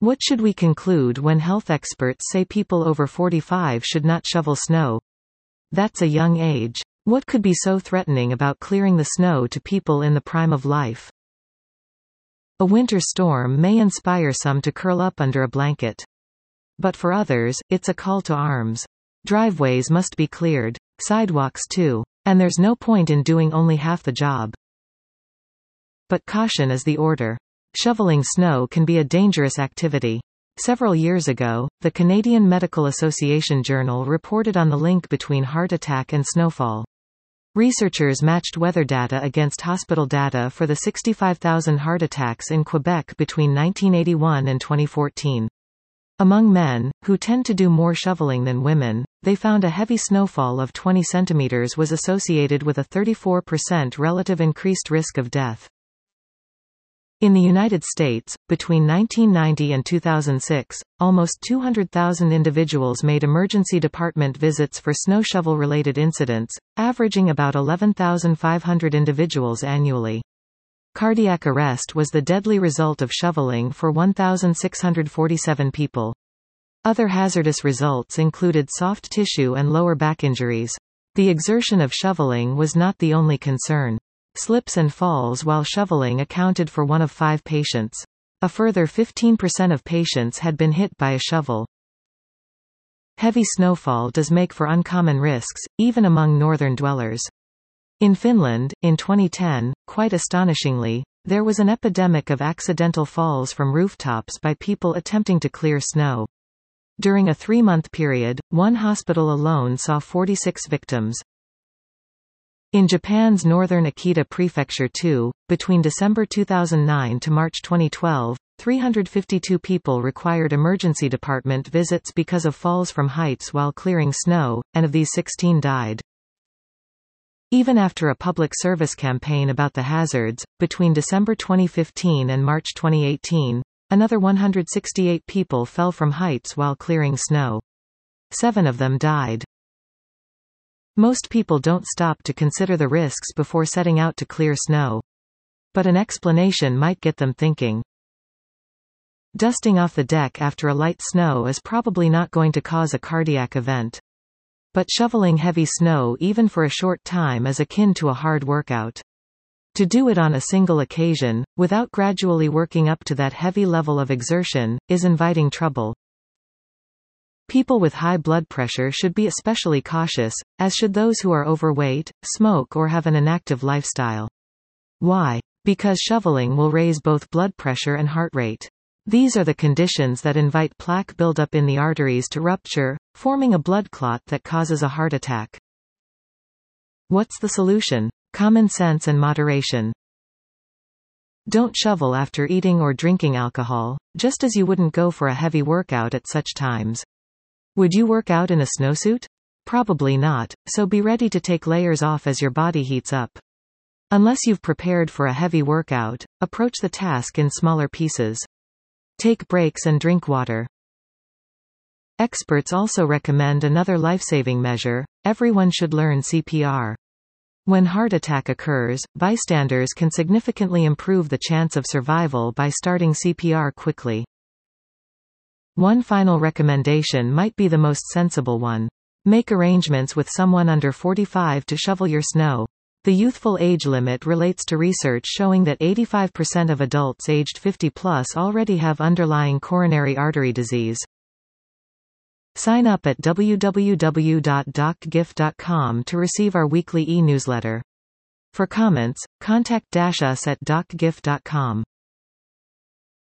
What should we conclude when health experts say people over 45 should not shovel snow? That's a young age. What could be so threatening about clearing the snow to people in the prime of life? A winter storm may inspire some to curl up under a blanket. But for others, it's a call to arms. Driveways must be cleared. Sidewalks too. And there's no point in doing only half the job. But caution is the order. Shoveling snow can be a dangerous activity. Several years ago, the Canadian Medical Association Journal reported on the link between heart attack and snowfall. Researchers matched weather data against hospital data for the 65,000 heart attacks in Quebec between 1981 and 2014. Among men, who tend to do more shoveling than women, they found a heavy snowfall of 20 centimeters was associated with a 34% relative increased risk of death. In the United States, between 1990 and 2006, almost 200,000 individuals made emergency department visits for snow shovel-related incidents, averaging about 11,500 individuals annually. Cardiac arrest was the deadly result of shoveling for 1,647 people. Other hazardous results included soft tissue and lower back injuries. The exertion of shoveling was not the only concern. Slips and falls while shoveling accounted for 1 of 5 patients. A further 15% of patients had been hit by a shovel. Heavy snowfall does make for uncommon risks, even among northern dwellers. In Finland, in 2010, quite astonishingly, there was an epidemic of accidental falls from rooftops by people attempting to clear snow. During a 3-month period, one hospital alone saw 46 victims. In Japan's northern Akita Prefecture too, between December 2009 to March 2012, 352 people required emergency department visits because of falls from heights while clearing snow, and of these 16 died. Even after a public service campaign about the hazards, between December 2015 and March 2018, another 168 people fell from heights while clearing snow. 7 of them died. Most people don't stop to consider the risks before setting out to clear snow. But an explanation might get them thinking. Dusting off the deck after a light snow is probably not going to cause a cardiac event. But shoveling heavy snow even for a short time is akin to a hard workout. To do it on a single occasion, without gradually working up to that heavy level of exertion, is inviting trouble. People with high blood pressure should be especially cautious, as should those who are overweight, smoke or have an inactive lifestyle. Why? Because shoveling will raise both blood pressure and heart rate. These are the conditions that invite plaque buildup in the arteries to rupture, forming a blood clot that causes a heart attack. What's the solution? Common sense and moderation. Don't shovel after eating or drinking alcohol, just as you wouldn't go for a heavy workout at such times. Would you work out in a snowsuit? Probably not, so be ready to take layers off as your body heats up. Unless you've prepared for a heavy workout, approach the task in smaller pieces. Take breaks and drink water. Experts also recommend another life-saving measure: everyone should learn CPR. When heart attack occurs, bystanders can significantly improve the chance of survival by starting CPR quickly. One final recommendation might be the most sensible one. Make arrangements with someone under 45 to shovel your snow. The youthful age limit relates to research showing that 85% of adults aged 50+ already have underlying coronary artery disease. Sign up at www.docgif.com to receive our weekly e-newsletter. For comments, contact us at docgif.com.